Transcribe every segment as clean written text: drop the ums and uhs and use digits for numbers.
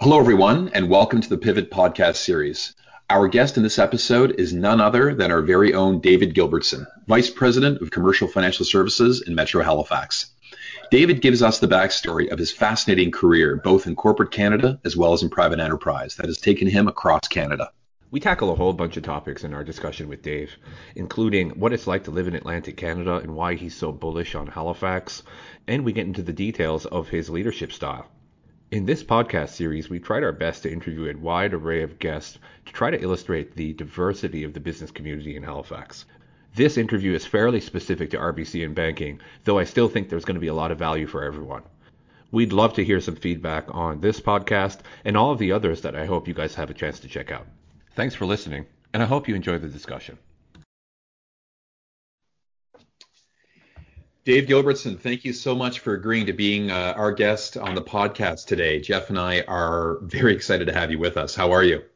Hello, everyone, and welcome to the Pivot podcast series. Our guest in this episode is none other than our very own David Gilbertson, Vice President of Commercial Financial Services in Metro Halifax. David gives us the backstory of his fascinating career, both in corporate Canada as well as in private enterprise, that has taken him across Canada. We tackle a whole bunch of topics in our discussion with Dave, including what it's like to live in Atlantic Canada and why he's so bullish on Halifax, and we get into the details of his leadership style. In this podcast series, we tried our best to interview a wide array of guests to try to illustrate the diversity of the business community in Halifax. This interview is fairly specific to RBC and banking, though I still think there's going to be a lot of value for everyone. We'd love to hear some feedback on this podcast and all of the others that I hope you guys have a chance to check out. Thanks for listening, and I hope you enjoy the discussion. Dave Gilbertson, thank you so much for agreeing to being our guest on the podcast today. Jeff and I are very excited to have you with us. How are you?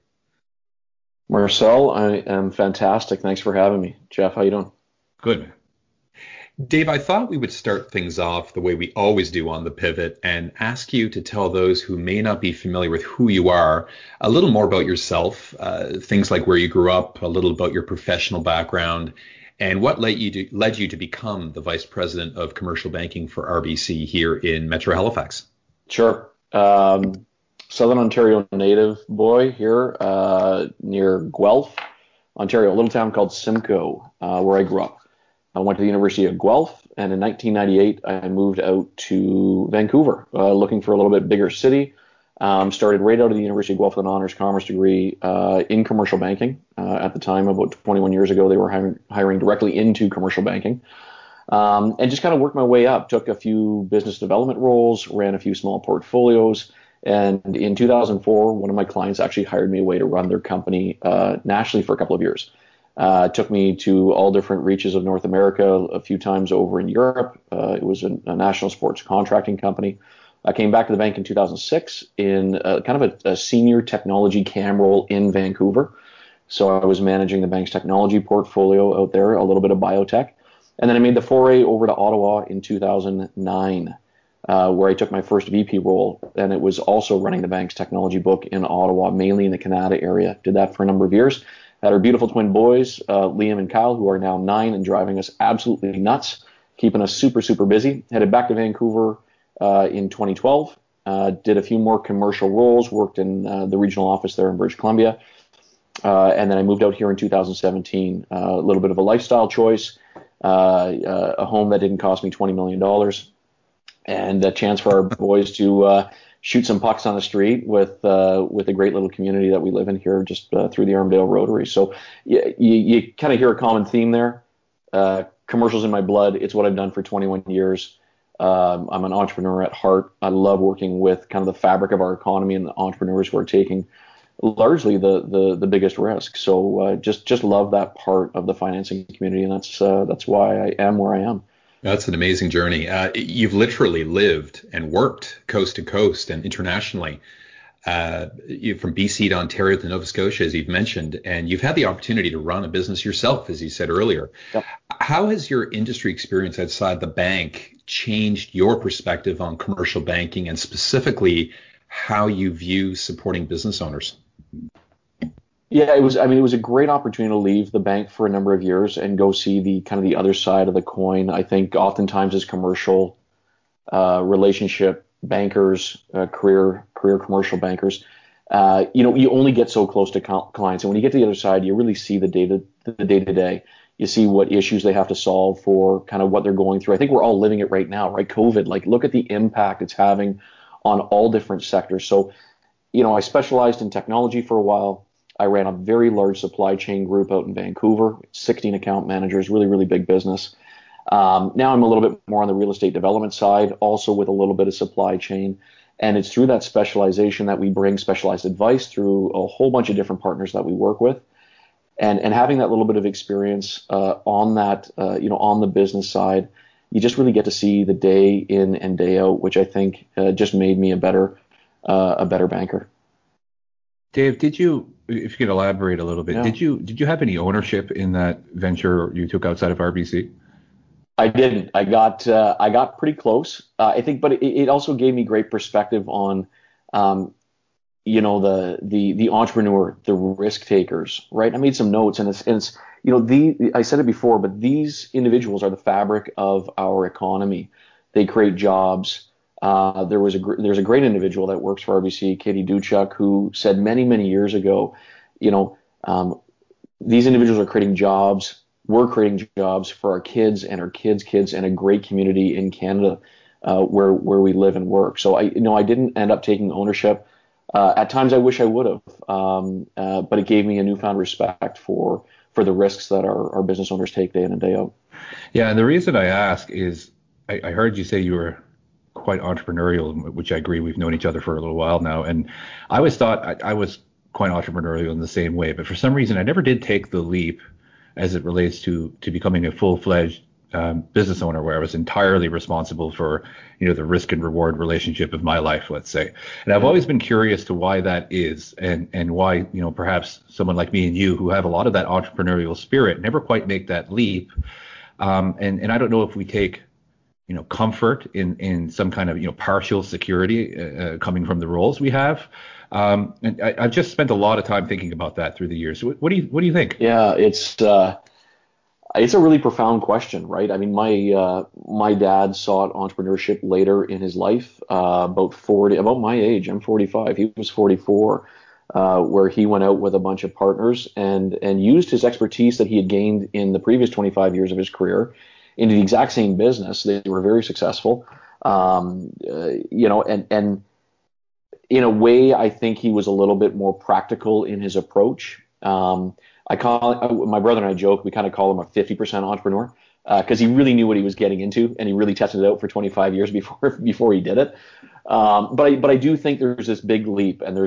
Marcel, I am fantastic. Thanks for having me. Jeff, how you doing? Good, man. Dave, I thought we would start things off the way we always do on The Pivot and ask you to tell those who may not be familiar with who you are a little more about yourself, things like where you grew up, a little about your professional background, and what led you to become the Vice President of Commercial Banking for RBC here in Metro Halifax. Sure. Southern Ontario native boy here near Guelph, Ontario, a little town called Simcoe, where I grew up. I went to the University of Guelph, and in 1998, I moved out to Vancouver, looking for a little bit bigger city. Started right out of the University of Guelph with an honors commerce degree in commercial banking. At the time, about 21 years ago, they were hiring directly into commercial banking. And just kind of worked my way up. Took a few business development roles, ran a few small portfolios. And in 2004, one of my clients actually hired me away to run their company nationally for a couple of years. Took me to all different reaches of North America, a few times over in Europe. It was a national sports contracting company. I came back to the bank in 2006 in kind of a senior technology CAM role in Vancouver. So I was managing the bank's technology portfolio out there, a little bit of biotech. And then I made the foray over to Ottawa in 2009, where I took my first VP role. And it was also running the bank's technology book in Ottawa, mainly in the Canada area. Did that for a number of years. Had our beautiful twin boys, Liam and Kyle, who are now 9 and driving us absolutely nuts, keeping us super, super busy. Headed back to Vancouver in 2012. Did a few more commercial roles, worked in the regional office there in British Columbia. And then I moved out here in 2017. A little bit of a lifestyle choice, a home that didn't cost me $20 million, and a chance for our boys to shoot some pucks on the street with a great little community that we live in here just through the Armdale Rotary. So you kind of hear a common theme there. Commercials in my blood. It's what I've done for 21 years. I'm an entrepreneur at heart. I love working with kind of the fabric of our economy and the entrepreneurs who are taking largely the biggest risk. So just love that part of the financing community, and that's why I am where I am. That's an amazing journey. You've literally lived and worked coast to coast and internationally, from BC to Ontario to Nova Scotia, as you've mentioned, and you've had the opportunity to run a business yourself, as you said earlier. Yep. How has your industry experience outside the bank changed your perspective on commercial banking and specifically how you view supporting business owners? Yeah, it was a great opportunity to leave the bank for a number of years and go see the other side of the coin. I think oftentimes as commercial relationship bankers, career commercial bankers, you only get so close to clients. And when you get to the other side, you really see the day-to-day. You see what issues they have to solve for kind of what they're going through. I think we're all living it right now, right? COVID, like look at the impact it's having on all different sectors. So, I specialized in technology for a while. I ran a very large supply chain group out in Vancouver, 16 account managers, really, really big business. Now I'm a little bit more on the real estate development side, also with a little bit of supply chain. And it's through that specialization that we bring specialized advice through a whole bunch of different partners that we work with. And having that little bit of experience on that, on the business side, you just really get to see the day in and day out, which I think just made me a better banker. Dave, if you could elaborate a little bit, Yeah. did you have any ownership in that venture you took outside of RBC? I didn't. I got pretty close, I think, but it also gave me great perspective on the entrepreneur, the risk takers, right? I made some notes, and it's I said it before, but these individuals are the fabric of our economy. They create jobs. There's a great individual that works for RBC, Katie Duchuk, who said many years ago, you know, these individuals are creating jobs. We're creating jobs for our kids and our kids' kids and a great community in Canada where we live and work. So I didn't end up taking ownership. At times I wish I would have, but it gave me a newfound respect for the risks that our business owners take day in and day out. Yeah, and the reason I ask is I heard you say you were quite entrepreneurial, which I agree. We've known each other for a little while now, and I always thought I was quite entrepreneurial in the same way, but for some reason I never did take the leap as it relates to becoming a full-fledged business owner, where I was entirely responsible for, the risk and reward relationship of my life, let's say. And I've always been curious to why that is, and why, perhaps someone like me and you, who have a lot of that entrepreneurial spirit, never quite make that leap. And I don't know if we take, comfort in some kind of, partial security coming from the roles we have. And I've just spent a lot of time thinking about that through the years. What do you think? Yeah, it's a really profound question, right? I mean, my dad sought entrepreneurship later in his life, about my age. I'm 45. He was 44, where he went out with a bunch of partners and used his expertise that he had gained in the previous 25 years of his career into the exact same business. They were very successful, and in a way, I think he was a little bit more practical in his approach. My brother and I joke, we kind of call him a 50% entrepreneur because he really knew what he was getting into, and he really tested it out for 25 years before he did it. But I do think there's this big leap, and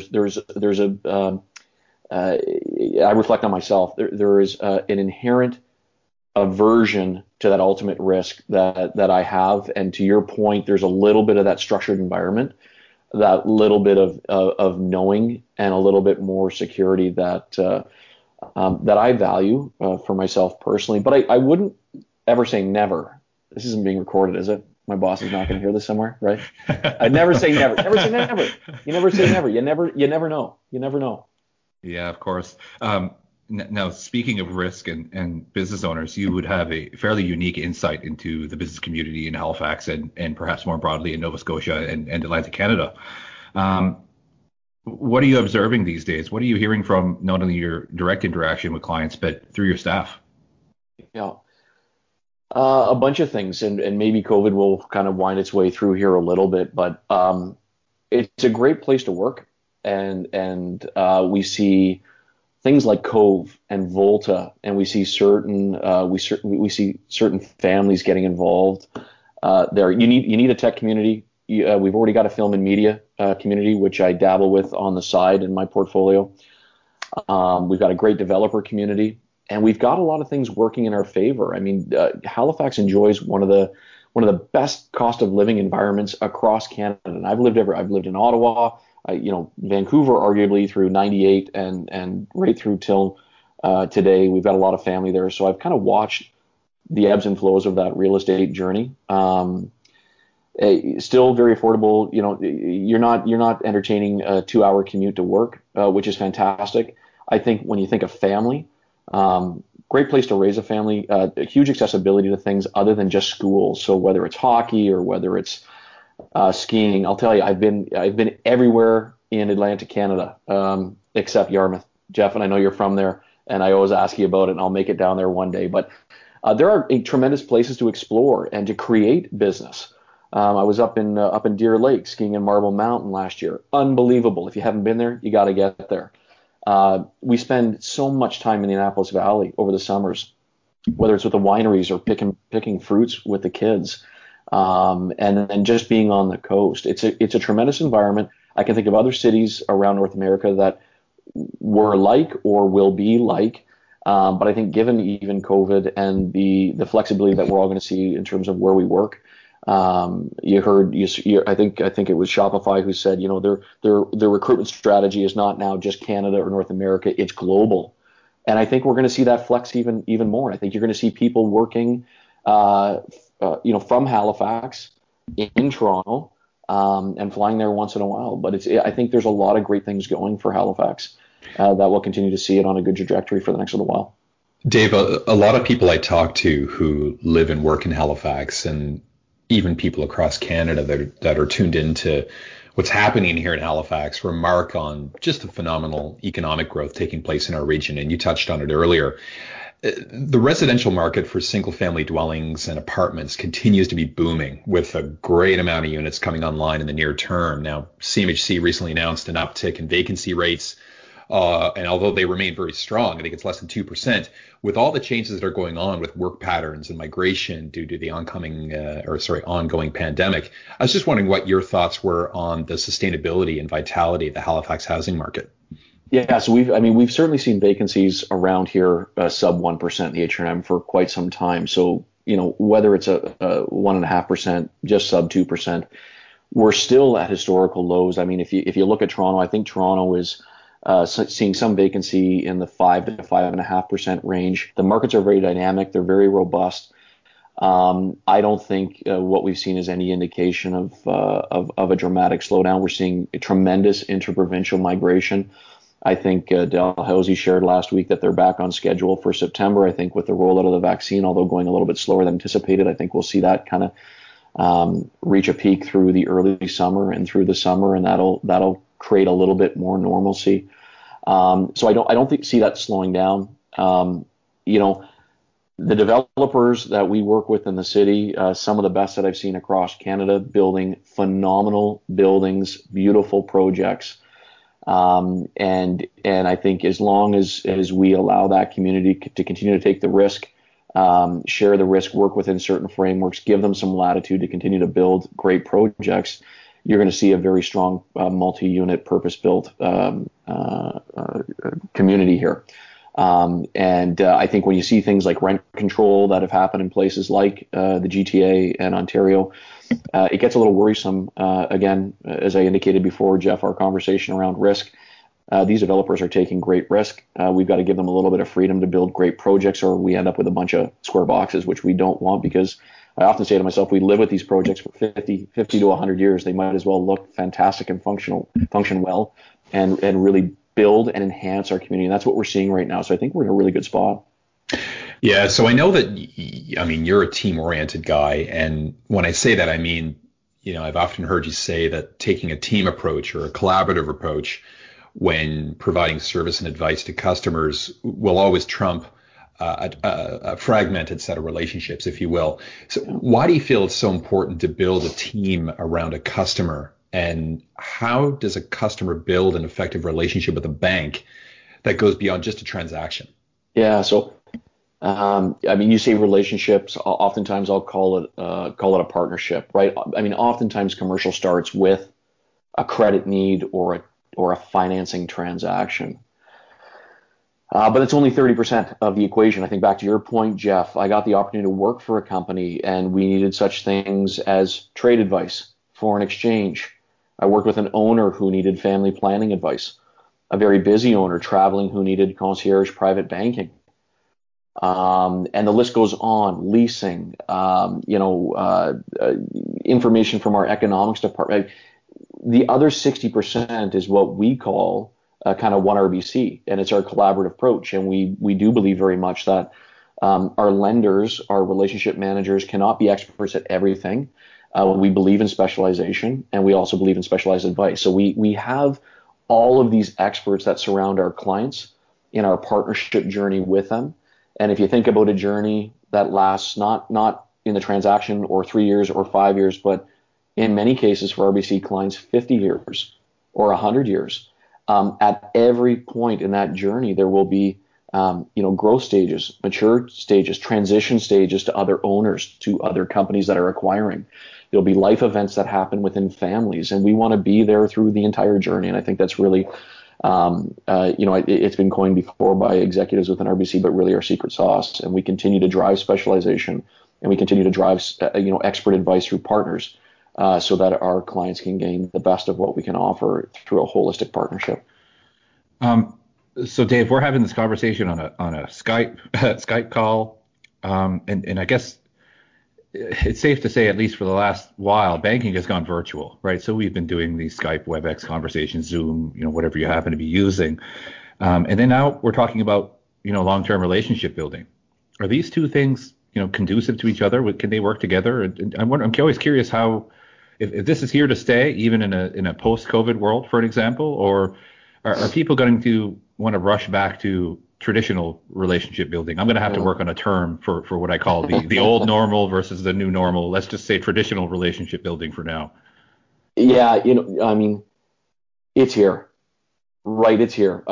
I reflect on myself. There is an inherent aversion to that ultimate risk that I have, and to your point, there's a little bit of that structured environment, that little bit of knowing, and a little bit more security that I value for myself personally. But I wouldn't ever say never. This isn't being recorded, is it? My boss is not going to hear this somewhere, right? I'd never say never. Never say never. You never say never. You never know. You never know. Yeah, of course. Now, speaking of risk and business owners, you would have a fairly unique insight into the business community in Halifax and perhaps more broadly in Nova Scotia and Atlantic Canada. What are you observing these days? What are you hearing from not only your direct interaction with clients, but through your staff? Yeah, a bunch of things, and maybe COVID will kind of wind its way through here a little bit, but it's a great place to work, and we see things like Cove and Volta, and we see certain families getting involved there. You need a tech community. We've already got a film and media community, which I dabble with on the side in my portfolio. We've got a great developer community, and we've got a lot of things working in our favor. I mean, Halifax enjoys one of the best cost of living environments across Canada, and I've lived in Ottawa. Vancouver, arguably through '98 and right through till today. We've got a lot of family there, so I've kind of watched the ebbs and flows of that real estate journey. Still very affordable. You're not entertaining a 2-hour commute to work, which is fantastic. I think when you think of family, great place to raise a family. Huge accessibility to things other than just schools. So whether it's hockey or whether it's skiing, I'll tell you, I've been everywhere in Atlantic Canada except Yarmouth, Jeff, and I know you're from there, and I always ask you about it, and I'll make it down there one day. But there are tremendous places to explore and to create business. I was up in Deer Lake skiing in Marble Mountain last year. Unbelievable! If you haven't been there, you got to get there. We spend so much time in the Annapolis Valley over the summers, whether it's with the wineries or picking fruits with the kids. And then just being on the coast. It's a tremendous environment. I can think of other cities around North America that were like or will be like, but I think given even COVID and the flexibility that we're all going to see in terms of where we work, I think it was Shopify who said, their recruitment strategy is not now just Canada or North America, it's global. And I think we're going to see that flex even more. I think you're going to see people working from Halifax in Toronto, and flying there once in a while. But I think there's a lot of great things going for Halifax that we'll continue to see it on a good trajectory for the next little while. Dave, a lot of people I talk to who live and work in Halifax, and even people across Canada that are tuned into what's happening here in Halifax, remark on just the phenomenal economic growth taking place in our region. And you touched on it earlier. The residential market for single-family dwellings and apartments continues to be booming, with a great amount of units coming online in the near term. Now, CMHC recently announced an uptick in vacancy rates. And although they remain very strong, I think it's less than 2%, with all the changes that are going on with work patterns and migration due to the ongoing pandemic. I was just wondering what your thoughts were on the sustainability and vitality of the Halifax housing market. Yeah, so we've certainly seen vacancies around here sub 1% in the H&M for quite some time. So, whether it's a 1.5%, just sub 2%, we're still at historical lows. I mean, if you look at Toronto, I think Toronto is seeing some vacancy in the 5 to 5.5% range. The markets are very dynamic. They're very robust. I don't think what we've seen is any indication of a dramatic slowdown. We're seeing a tremendous interprovincial migration. I think Dalhousie shared last week that they're back on schedule for September. I think with the rollout of the vaccine, although going a little bit slower than anticipated, I think we'll see that kind of reach a peak through the early summer and through the summer, and that'll create a little bit more normalcy. So I don't see that slowing down. The developers that we work with in the city, some of the best that I've seen across Canada, building phenomenal buildings, beautiful projects. And I think as long as we allow that community to continue to take the risk, share the risk, work within certain frameworks, give them some latitude to continue to build great projects, you're going to see a very strong multi-unit purpose-built community here. And I think when you see things like rent control that have happened in places like the GTA and Ontario, it gets a little worrisome. Again, as I indicated before, Jeff, our conversation around risk, these developers are taking great risk. We've got to give them a little bit of freedom to build great projects, or we end up with a bunch of square boxes, which we don't want, because I often say to myself, we live with these projects for 50 to 100 years. They might as well look fantastic and function well, and really build and enhance our community. And that's what we're seeing right now. So I think we're in a really good spot. Yeah, so I know that, you're a team-oriented guy. And when I say that, I mean, I've often heard you say that taking a team approach or a collaborative approach when providing service and advice to customers will always trump a fragmented set of relationships, if you will. So why do you feel it's so important to build a team around a customer? And how does a customer build an effective relationship with a bank that goes beyond just a transaction? Yeah, so you say relationships. Oftentimes, I'll call it a partnership, right? I mean, oftentimes commercial starts with a credit need or a financing transaction. But it's only 30% of the equation. I think back to your point, Jeff, I got the opportunity to work for a company, and we needed such things as trade advice, foreign exchange. I worked with an owner who needed family planning advice, a very busy owner traveling who needed concierge private banking. And the list goes on, leasing, information from our economics department. The other 60% is what we call kind of one RBC, and it's our collaborative approach. And we do believe very much that our lenders, our relationship managers cannot be experts at everything. We believe in specialization, and we also believe in specialized advice. So we have all of these experts that surround our clients in our partnership journey with them. And if you think about a journey that lasts not in the transaction or 3 years or 5 years, but in many cases for RBC clients, 50 years or 100 years, at every point in that journey, there will be growth stages, mature stages, transition stages to other owners, to other companies that are acquiring. There'll be life events that happen within families, and we want to be there through the entire journey. And I think that's really, it's been coined before by executives within RBC, but really our secret sauce. And we continue to drive specialization, and we continue to drive, expert advice through partners, so that our clients can gain the best of what we can offer through a holistic partnership. So Dave, we're having this conversation on a Skype call, and I guess it's safe to say, at least for the last while, banking has gone virtual, right? So we've been doing these Skype, WebEx conversations, Zoom, whatever you happen to be using. And then now we're talking about, long-term relationship building. Are these two things, conducive to each other? Can they work together? And I'm always curious how, if this is here to stay, even in a post-COVID world, for an example, or are people going to want to rush back to traditional relationship building? I'm going to have to work on a term for what I call the old normal versus the new normal. Let's just say traditional relationship building for now. Yeah, I mean, it's here, right? It's here.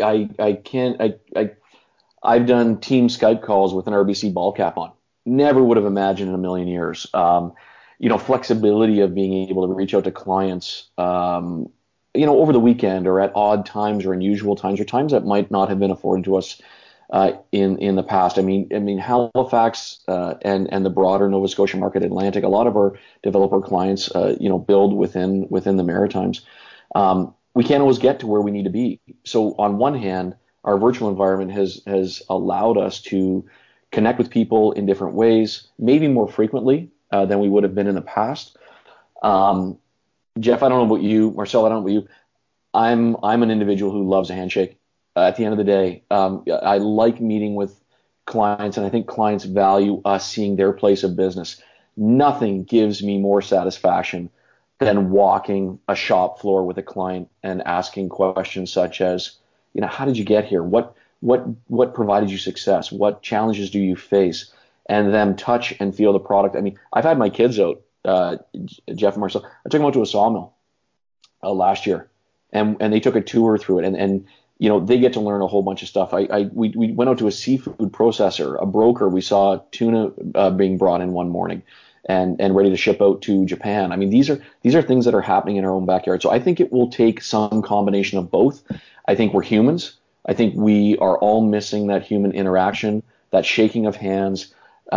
I've done team Skype calls with an RBC ball cap on. Never would have imagined in a million years. Flexibility of being able to reach out to clients, over the weekend or at odd times or unusual times or times that might not have been afforded to us in the past. I mean Halifax and the broader Nova Scotia market, Atlantic. A lot of our developer clients, build within the Maritimes. We can't always get to where we need to be. So on one hand, our virtual environment has allowed us to connect with people in different ways, maybe more frequently than we would have been in the past. Jeff, I don't know about you. Marcel, I don't know about you. I'm an individual who loves a handshake. At the end of the day, I like meeting with clients, and I think clients value us seeing their place of business. Nothing gives me more satisfaction than walking a shop floor with a client and asking questions such as, how did you get here? What provided you success? What challenges do you face? And them touch and feel the product. I mean, I've had my kids out, Jeff and Marcel. I took them out to a sawmill last year, and they took a tour through it, and they get to learn a whole bunch of stuff. We went out to a seafood processor, a broker. We saw tuna being brought in one morning, and ready to ship out to Japan. I mean, these are things that are happening in our own backyard. So I think it will take some combination of both. I think we're humans. I think we are all missing that human interaction, that shaking of hands,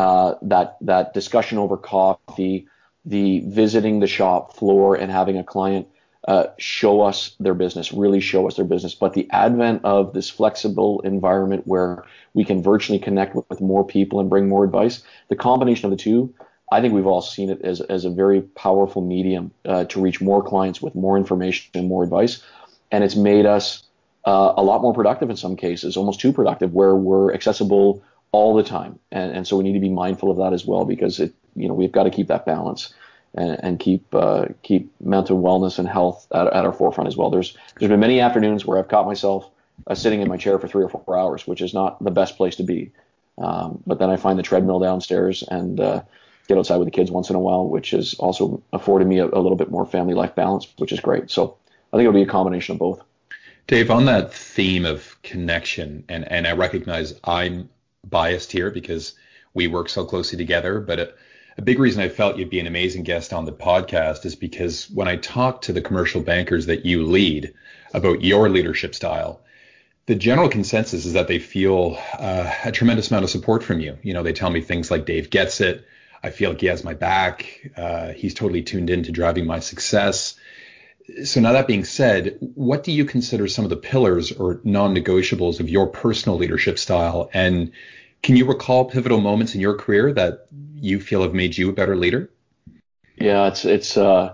that discussion over coffee, the visiting the shop floor and having a client show us their business, really show us their business. But the advent of this flexible environment where we can virtually connect with more people and bring more advice, the combination of the two, I think we've all seen it as a very powerful medium to reach more clients with more information and more advice. And it's made us a lot more productive in some cases, almost too productive, where we're accessible all the time. And so we need to be mindful of that as well, because we've got to keep that balance and keep mental wellness and health at our forefront as well. There's been many afternoons where I've caught myself sitting in my chair for 3 or 4 hours, which is not the best place to be. But then I find the treadmill downstairs and get outside with the kids once in a while, which has also afforded me a little bit more family life balance, which is great. So I think it'll be a combination of both. Dave, on that theme of connection, and I recognize I'm biased here because we work so closely together, but a big reason I felt you'd be an amazing guest on the podcast is because when I talk to the commercial bankers that you lead about your leadership style, the general consensus is that they feel a tremendous amount of support from you. They tell me things like, Dave gets it. I feel like he has my back. He's totally tuned in to driving my success. So now that being said, what do you consider some of the pillars or non-negotiables of your personal leadership style? And can you recall pivotal moments in your career that you feel have made you a better leader? Yeah, it's a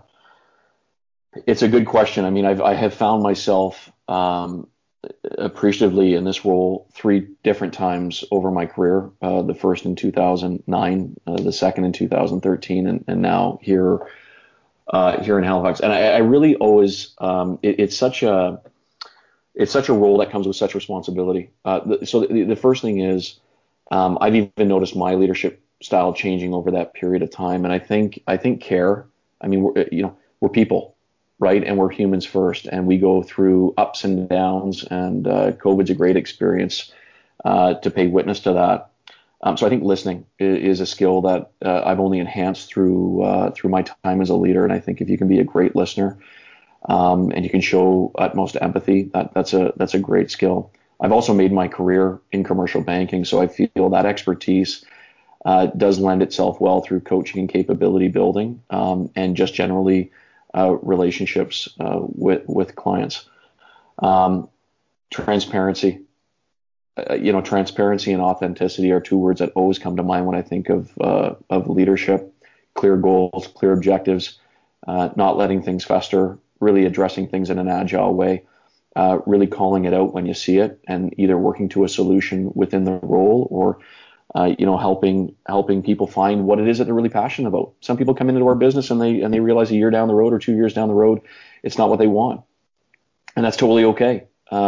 good question. I mean, I have found myself appreciatively in this role 3 different times over my career. The first in 2009, the second in 2013, and now here in Halifax. And I really always it's such a role that comes with such responsibility. So the first thing is I've even noticed my leadership style changing over that period of time. And I think care. I mean, we're people, right? And we're humans first, and we go through ups and downs. And COVID's a great experience to pay witness to that. So I think listening is a skill that I've only enhanced through my time as a leader. And I think if you can be a great listener and you can show utmost empathy, that's a great skill. I've also made my career in commercial banking, so I feel that expertise does lend itself well through coaching and capability building, and just generally relationships with clients. Transparency. transparency and authenticity are two words that always come to mind when I think of leadership. Clear goals, clear objectives, not letting things fester, really addressing things in an agile way, really calling it out when you see it, and either working to a solution within the role or helping people find what it is that they're really passionate about. Some people come into our business and they realize a year down the road or 2 years down the road, it's not what they want, and that's totally okay.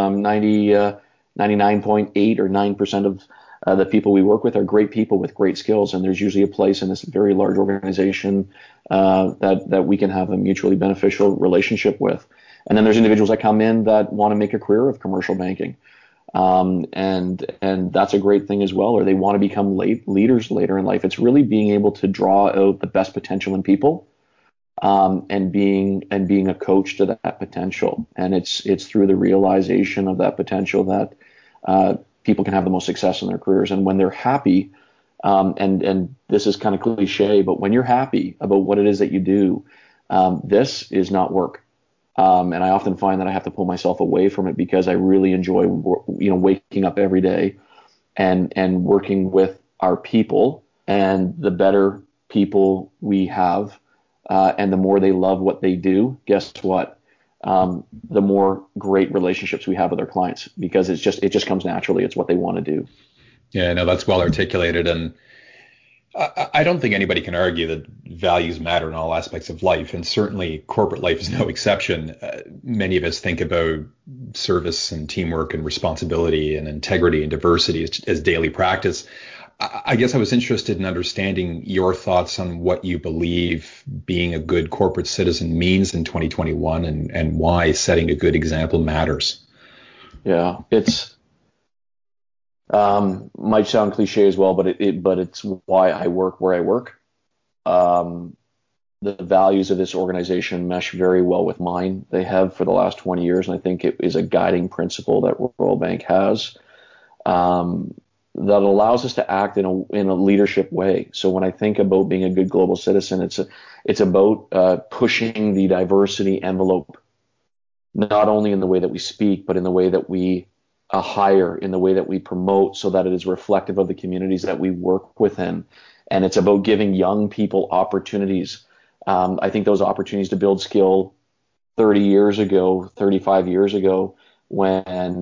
99.8 or 9% of the people we work with are great people with great skills, and there's usually a place in this very large organization that we can have a mutually beneficial relationship with. And then there's individuals that come in that want to make a career of commercial banking, and that's a great thing as well, or they want to become leaders later in life. It's really being able to draw out the best potential in people, and being a coach to that potential. And it's through the realization of that potential that people can have the most success in their careers. And when they're happy, and this is kind of cliche, but when you're happy about what it is that you do, this is not work. And I often find that I have to pull myself away from it because I really enjoy, waking up every day and working with our people. And the better people we have, and the more they love what they do, guess what? The more great relationships we have with our clients, because it just comes naturally. It's what they want to do. Yeah, no, that's well articulated. And I don't think anybody can argue that values matter in all aspects of life. And certainly corporate life is no exception. Many of us think about service and teamwork and responsibility and integrity and diversity as daily practice. I guess I was interested in understanding your thoughts on what you believe being a good corporate citizen means in 2021 and why setting a good example matters. Yeah, it's might sound cliche as well, but it's why I work where I work. The values of this organization mesh very well with mine. They have for the last 20 years, and I think it is a guiding principle that Royal Bank has. That allows us to act in a leadership way. So when I think about being a good global citizen, it's about pushing the diversity envelope, not only in the way that we speak, but in the way that we hire, in the way that we promote, so that it is reflective of the communities that we work within. And it's about giving young people opportunities. I think those opportunities to build skill 30 years ago, 35 years ago, when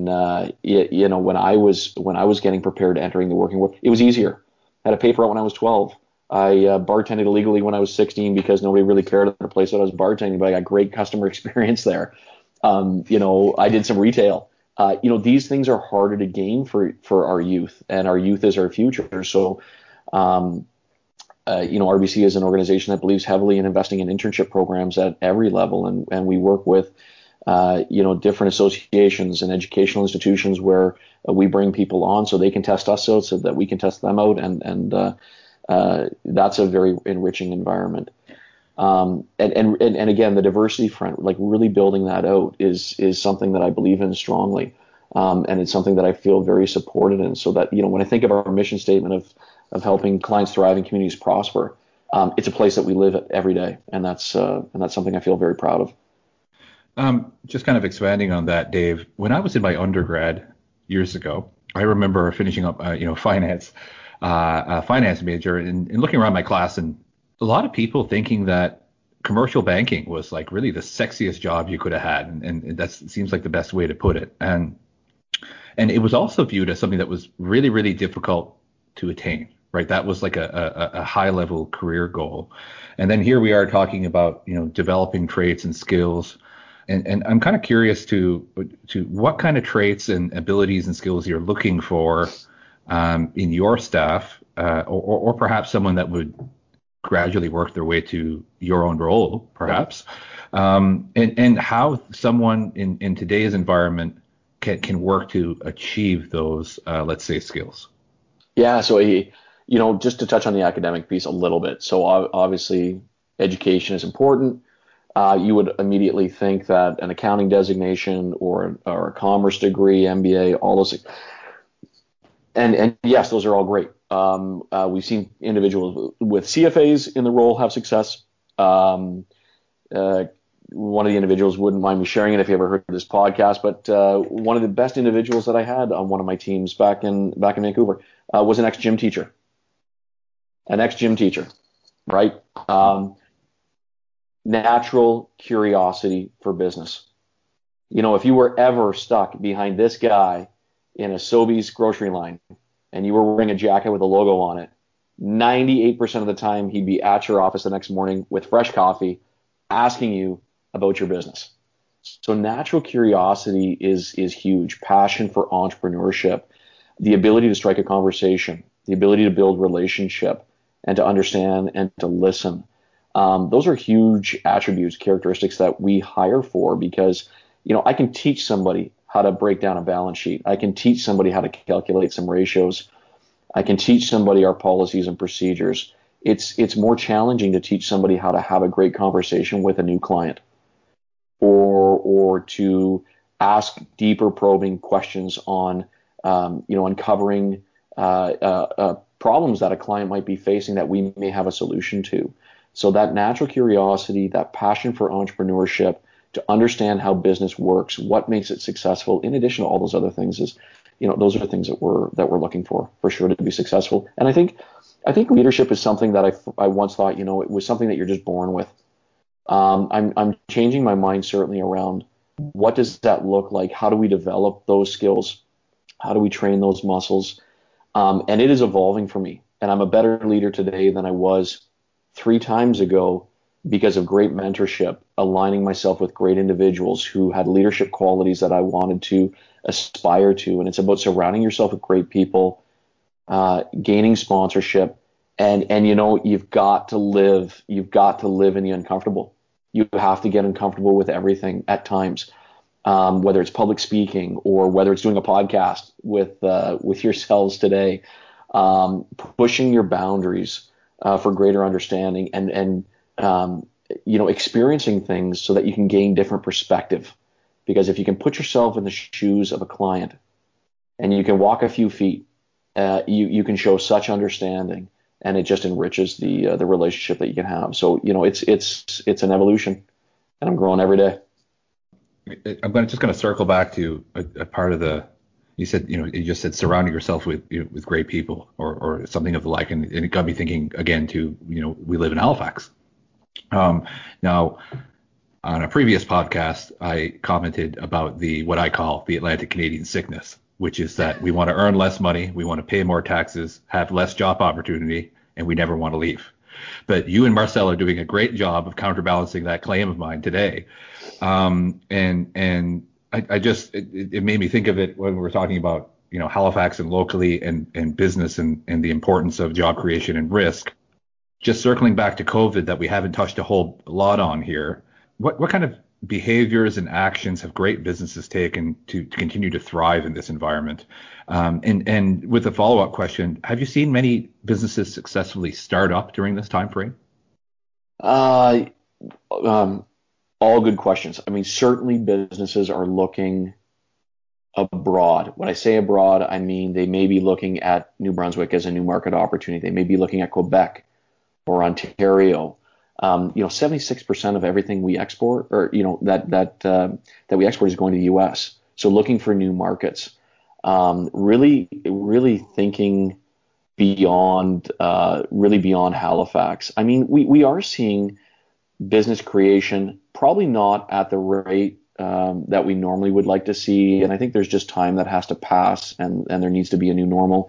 I was getting prepared to entering the working world, it was easier. I had a paper out when I was 12. I bartended illegally when I was 16 because nobody really cared at the place that I was bartending, but I got great customer experience there. I did some retail. These things are harder to gain for our youth, and our youth is our future. So, RBC is an organization that believes heavily in investing in internship programs at every level, and we work with different associations and educational institutions where we bring people on so they can test us out, so that we can test them out, and that's a very enriching environment. And again, the diversity front, like really building that out, is something that I believe in strongly, and it's something that I feel very supported in. So that when I think of our mission statement of helping clients thrive and communities prosper, it's a place that we live at every day, and that's something I feel very proud of. Just kind of expanding on that, Dave, when I was in my undergrad years ago, I remember finishing up, finance major and looking around my class, and a lot of people thinking that commercial banking was like really the sexiest job you could have had. And that seems like the best way to put it. And it was also viewed as something that was really, really difficult to attain, right? That was like a high level career goal. And then here we are talking about, developing traits and skills. And I'm kind of curious to what kind of traits and abilities and skills you're looking for in your staff, or perhaps someone that would gradually work their way to your own role, perhaps, and how someone in today's environment can work to achieve those, let's say, skills. Yeah. So, just to touch on the academic piece a little bit. So obviously education is important. You would immediately think that an accounting designation or a commerce degree, MBA, all those, and yes, those are all great. We've seen individuals with CFAs in the role have success. one of the individuals wouldn't mind me sharing it if you ever heard of this podcast, but one of the best individuals that I had on one of my teams back in Vancouver was an ex-gym teacher. Right? Natural curiosity for business. If you were ever stuck behind this guy in a Sobeys grocery line and you were wearing a jacket with a logo on it, 98% of the time he'd be at your office the next morning with fresh coffee asking you about your business. So natural curiosity is huge. Passion for entrepreneurship, the ability to strike a conversation, the ability to build relationship and to understand and to listen. Those are huge attributes, characteristics that we hire for because, I can teach somebody how to break down a balance sheet. I can teach somebody how to calculate some ratios. I can teach somebody our policies and procedures. It's more challenging to teach somebody how to have a great conversation with a new client or to ask deeper probing questions on, uncovering problems that a client might be facing that we may have a solution to. So that natural curiosity, that passion for entrepreneurship, to understand how business works, what makes it successful, in addition to all those other things, is, those are the things that we're looking for sure to be successful. And I think leadership is something that I once thought, it was something that you're just born with. I'm changing my mind certainly around what does that look like? How do we develop those skills? How do we train those muscles? And it is evolving for me. And I'm a better leader today than I was 3 times ago because of great mentorship, aligning myself with great individuals who had leadership qualities that I wanted to aspire to. And it's about surrounding yourself with great people, gaining sponsorship, and you've got to live in the uncomfortable. You have to get uncomfortable with everything at times, whether it's public speaking or whether it's doing a podcast with yourselves today, pushing your boundaries for greater understanding and experiencing things so that you can gain different perspective. Because if you can put yourself in the shoes of a client and you can walk a few feet, you can show such understanding, and it just enriches the relationship that you can have. So it's an evolution, and I'm growing every day. I'm just going to circle back to a part of you said, you just said surrounding yourself with great people or something of the like. And it got me thinking again to, we live in Halifax. Now, on a previous podcast, I commented about what I call the Atlantic Canadian sickness, which is that we want to earn less money, we want to pay more taxes, have less job opportunity, and we never want to leave. But you and Marcel are doing a great job of counterbalancing that claim of mine today. And I just, it made me think of it when we were talking about, Halifax and locally and business and the importance of job creation and risk. Just circling back to COVID that we haven't touched a whole lot on here. What kind of behaviors and actions have great businesses taken to continue to thrive in this environment? And with a follow-up question, have you seen many businesses successfully start up during this time frame? All good questions. I mean, certainly businesses are looking abroad. When I say abroad, I mean they may be looking at New Brunswick as a new market opportunity. They may be looking at Quebec or Ontario. 76% of everything we export, or that we export, is going to the U.S. So looking for new markets, really thinking beyond Halifax. I mean, we are seeing business creation, probably not at the rate that we normally would like to see, and I think there's just time that has to pass, and there needs to be a new normal.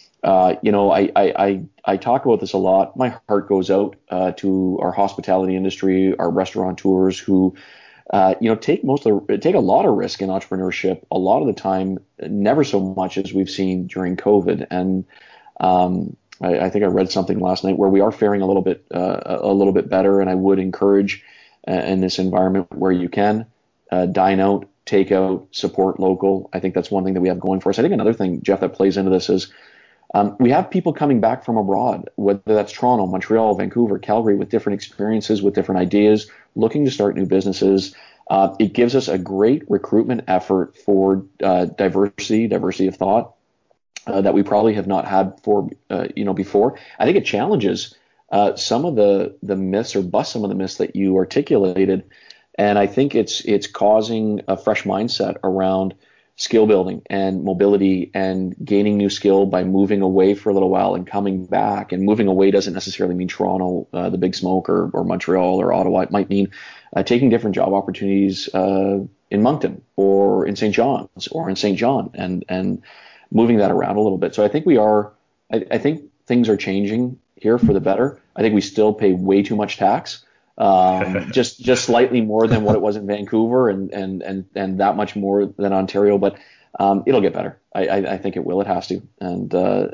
I talk about this a lot. My heart goes out to our hospitality industry, our restaurateurs who, take a lot of risk in entrepreneurship. A lot of the time, never so much as we've seen during COVID. And I think I read something last night where we are faring a little bit better. And I would encourage in this environment where you can dine out, take out, support local. I think that's one thing that we have going for us. I think another thing, Jeff, that plays into this is we have people coming back from abroad, whether that's Toronto, Montreal, Vancouver, Calgary, with different experiences, with different ideas, looking to start new businesses. It gives us a great recruitment effort for diversity of thought that we probably have not had before. I think it challenges some of the myths, or busts some of the myths that you articulated. And I think it's causing a fresh mindset around skill building and mobility and gaining new skill by moving away for a little while and coming back. And moving away doesn't necessarily mean Toronto, the big smoke, or Montreal or Ottawa. It might mean taking different job opportunities in Moncton or in St. John's or in St. John, and moving that around a little bit. So I think I think things are changing here for the better. I think we still pay way too much tax. Just slightly more than what it was in Vancouver, and that much more than Ontario, but it'll get better. I think it will. It has to, and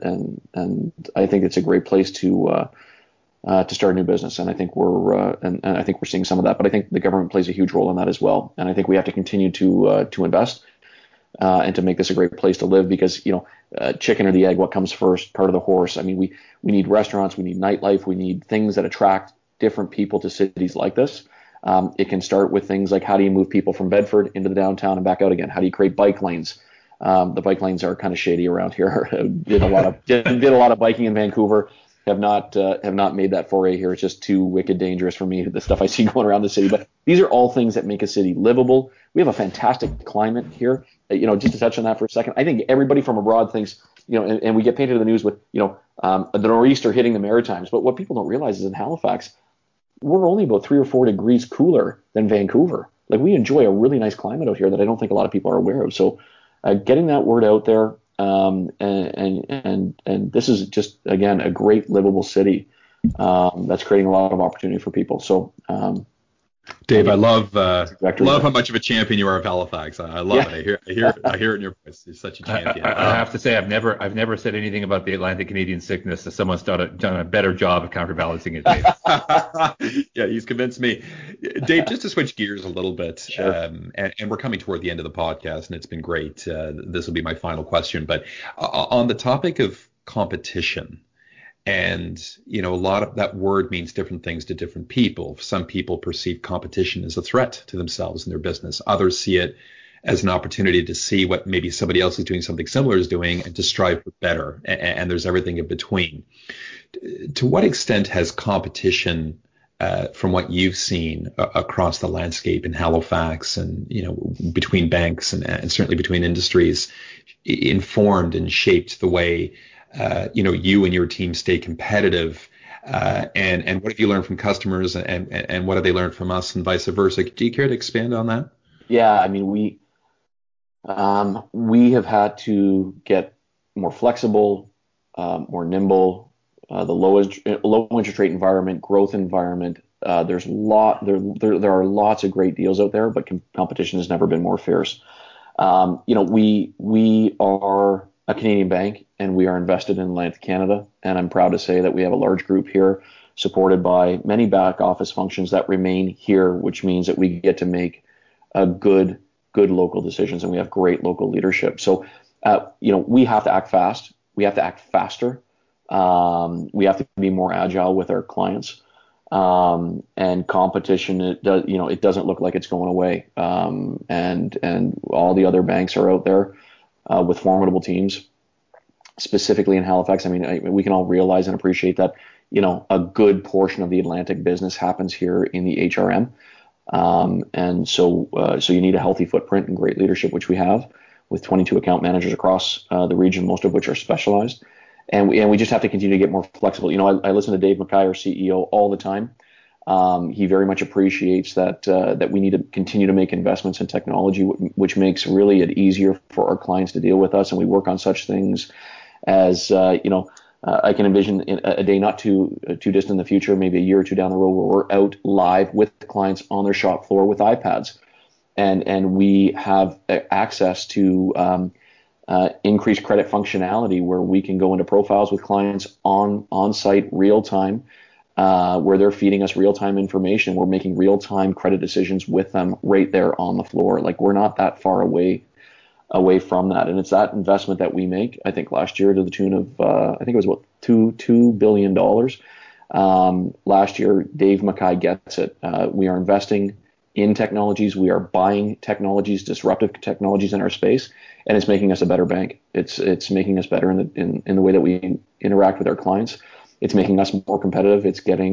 I think it's a great place to start a new business, and I think we're seeing some of that. But I think the government plays a huge role in that as well, and I think we have to continue to invest and to make this a great place to live, because chicken or the egg, what comes first? Part of the horse. I mean, we need restaurants, we need nightlife, we need things that attract different people to cities like this. It can start with things like, how do you move people from Bedford into the downtown and back out again? How do you create bike lanes? The bike lanes are kind of shady around here. did a lot of biking in Vancouver. Have not made that foray here. It's just too wicked dangerous for me, the stuff I see going around the city. But these are all things that make a city livable. We have a fantastic climate here. Just to touch on that for a second, I think everybody from abroad thinks, and we get painted in the news with, the nor'easter hitting the Maritimes. But what people don't realize is in Halifax, we're only about 3 or 4 degrees cooler than Vancouver. Like, we enjoy a really nice climate out here that I don't think a lot of people are aware of. So getting that word out there, and this is just, again, a great livable city that's creating a lot of opportunity for people. So Dave, I love how much of a champion you are of Halifax. I love it. I hear it in your voice. You're such a champion. I have to say, I've never said anything about the Atlantic Canadian sickness that someone's done a better job of counterbalancing it, Dave. Yeah, he's convinced me. Dave, just to switch gears a little bit, sure. And we're coming toward the end of the podcast, and it's been great. This will be my final question, but on the topic of competition. And, a lot of that word means different things to different people. Some people perceive competition as a threat to themselves and their business. Others see it as an opportunity to see what maybe somebody else is doing something similar is doing and to strive for better. And there's everything in between. To what extent has competition, from what you've seen across the landscape in Halifax and, between banks and certainly between industries, informed and shaped the way you and your team stay competitive, and what have you learned from customers, and what have they learned from us, and vice versa? Do you care to expand on that? Yeah, I mean, we have had to get more flexible, more nimble. The low interest rate environment, growth environment. There are lots of great deals out there, but competition has never been more fierce. We are a Canadian bank, and we are invested in Atlantic Canada. And I'm proud to say that we have a large group here supported by many back office functions that remain here, which means that we get to make good local decisions, and we have great local leadership. So, we have to act fast. We have to act faster. We have to be more agile with our clients. And competition, it doesn't look like it's going away. And all the other banks are out there with formidable teams, specifically in Halifax. I mean, we can all realize and appreciate that, a good portion of the Atlantic business happens here in the HRM. And so you need a healthy footprint and great leadership, which we have, with 22 account managers across the region, most of which are specialized. And we just have to continue to get more flexible. I listen to Dave McKay, our CEO, all the time. He very much appreciates that we need to continue to make investments in technology, which makes really it easier for our clients to deal with us. And we work on such things as, I can envision a day not too distant in the future, maybe a year or two down the road, where we're out live with the clients on their shop floor with iPads. And we have access to increased credit functionality, where we can go into profiles with clients on site real time, where they're feeding us real time information. We're making real time credit decisions with them right there on the floor. Like, we're not that far away from that. And it's that investment that we make, I think last year, to the tune of, I think it was about $2 billion. Last year, Dave McKay gets it. We are investing in technologies. We are buying technologies, disruptive technologies in our space, and it's making us a better bank. It's making us better in the way that we interact with our clients. It's making us more competitive. It's getting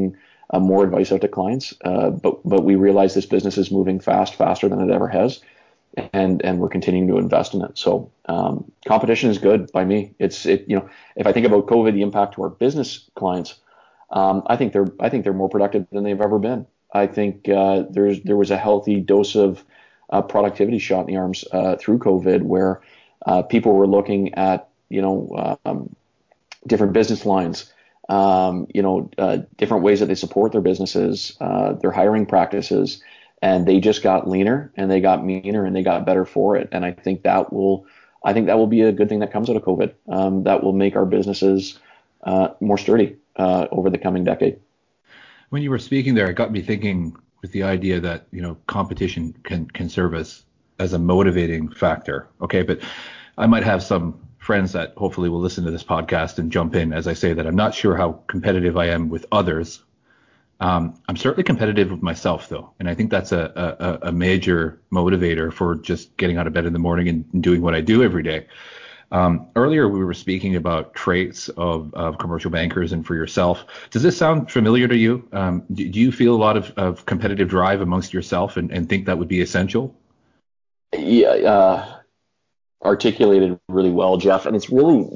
more advice out to clients. But we realize this business is moving faster than it ever has, and we're continuing to invest in it. So competition is good by me. If I think about COVID, the impact to our business clients, I think they're more productive than they've ever been. I think there was a healthy dose of productivity shot in the arms through COVID, where people were looking at different business lines, different ways that they support their businesses, their hiring practices, and they just got leaner and they got meaner and they got better for it. And I think that will be a good thing that comes out of COVID. That will make our businesses more sturdy over the coming decade. When you were speaking there, it got me thinking with the idea that, competition can serve as a motivating factor. Okay. But I might have some friends that hopefully will listen to this podcast and jump in as I say that I'm not sure how competitive I am with others. I'm certainly competitive with myself, though. And I think that's a major motivator for just getting out of bed in the morning and doing what I do every day. Earlier, we were speaking about traits of commercial bankers and for yourself. Does this sound familiar to you? Do you feel a lot of competitive drive amongst yourself and think that would be essential? Yeah, articulated really well, Jeff. And it's really,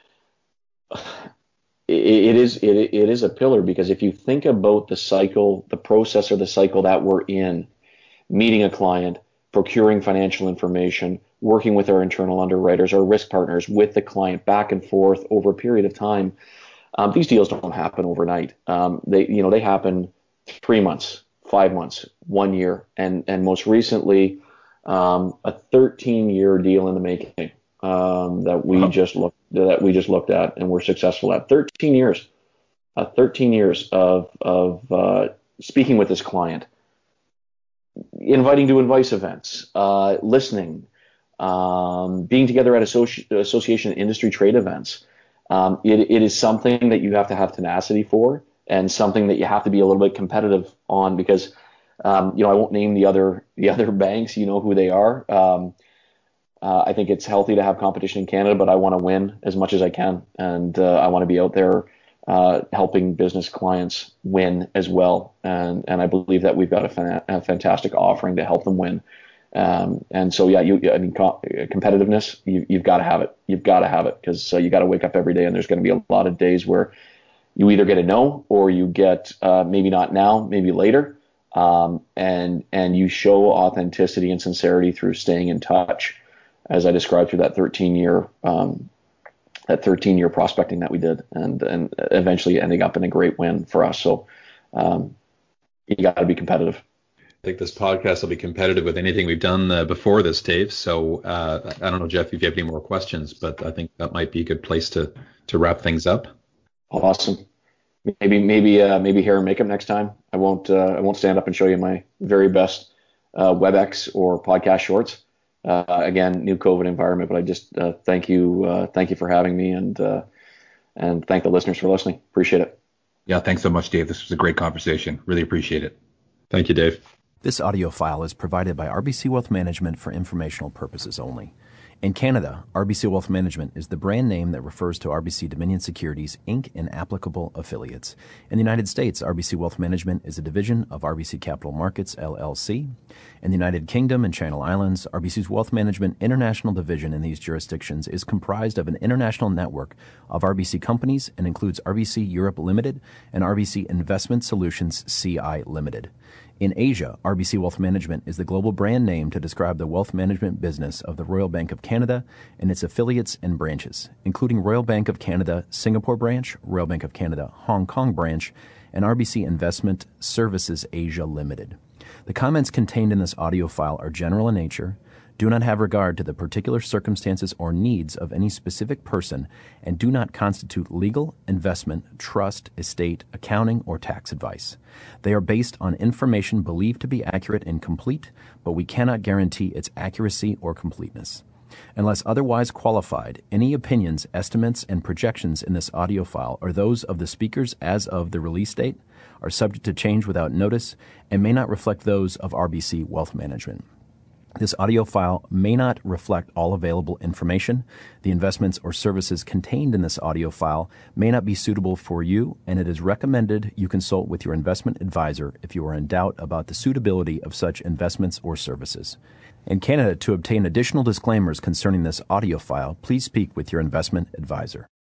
it is a pillar, because if you think about the cycle, the process or the cycle that we're in, meeting a client, procuring financial information, working with our internal underwriters, our risk partners, with the client back and forth over a period of time, these deals don't happen overnight. They happen 3 months, 5 months, 1 year, and most recently, a 13-year deal in the making that we just looked at and were successful at. 13 years of speaking with this client, inviting to advice events, listening, being together at association industry trade events. It is something that you have to have tenacity for, and something that you have to be a little bit competitive on, because I won't name the other banks. You know who they are. I think it's healthy to have competition in Canada, but I want to win as much as I can, and I want to be out there helping business clients win as well. And I believe that we've got a fantastic offering to help them win. And so, competitiveness, you've got to have it. You've got to have it, because you got to wake up every day, and there's going to be a lot of days where you either get a no, or you get maybe not now, maybe later. And you show authenticity and sincerity through staying in touch, as I described through that 13-year prospecting that we did, and eventually ending up in a great win for us. So you got to be competitive. I think this podcast will be competitive with anything we've done before this, Dave. So I don't know, Jeff, if you have any more questions, but I think that might be a good place to wrap things up. Awesome. Maybe hair and makeup next time. I won't stand up and show you my very best WebEx or podcast shorts. Again, new COVID environment, but I just thank you for having me, and thank the listeners for listening. Appreciate it. Yeah, thanks so much, Dave. This was a great conversation. Really appreciate it. Thank you, Dave. This audio file is provided by RBC Wealth Management for informational purposes only. In Canada, RBC Wealth Management is the brand name that refers to RBC Dominion Securities, Inc. and applicable affiliates. In the United States, RBC Wealth Management is a division of RBC Capital Markets, LLC. In the United Kingdom and Channel Islands, RBC's Wealth Management International Division in these jurisdictions is comprised of an international network of RBC companies and includes RBC Europe Limited and RBC Investment Solutions CI Limited. In Asia, RBC Wealth Management is the global brand name to describe the wealth management business of the Royal Bank of Canada and its affiliates and branches, including Royal Bank of Canada Singapore branch, Royal Bank of Canada Hong Kong branch, and RBC Investment Services Asia Limited. The comments contained in this audio file are general in nature, do not have regard to the particular circumstances or needs of any specific person, and do not constitute legal, investment, trust, estate, accounting, or tax advice. They are based on information believed to be accurate and complete, but we cannot guarantee its accuracy or completeness. Unless otherwise qualified, any opinions, estimates, and projections in this audio file are those of the speakers as of the release date, are subject to change without notice, and may not reflect those of RBC Wealth Management. This audio file may not reflect all available information. The investments or services contained in this audio file may not be suitable for you, and it is recommended you consult with your investment advisor if you are in doubt about the suitability of such investments or services. In Canada, to obtain additional disclaimers concerning this audio file, please speak with your investment advisor.